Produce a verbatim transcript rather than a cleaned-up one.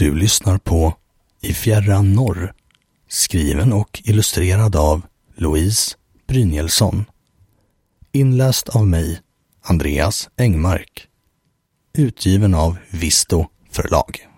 Du lyssnar på I fjärran norr, skriven och illustrerad av Louise Brynjelsson. Inläst av mig, Andreas Engmark. Utgiven av Visto förlag.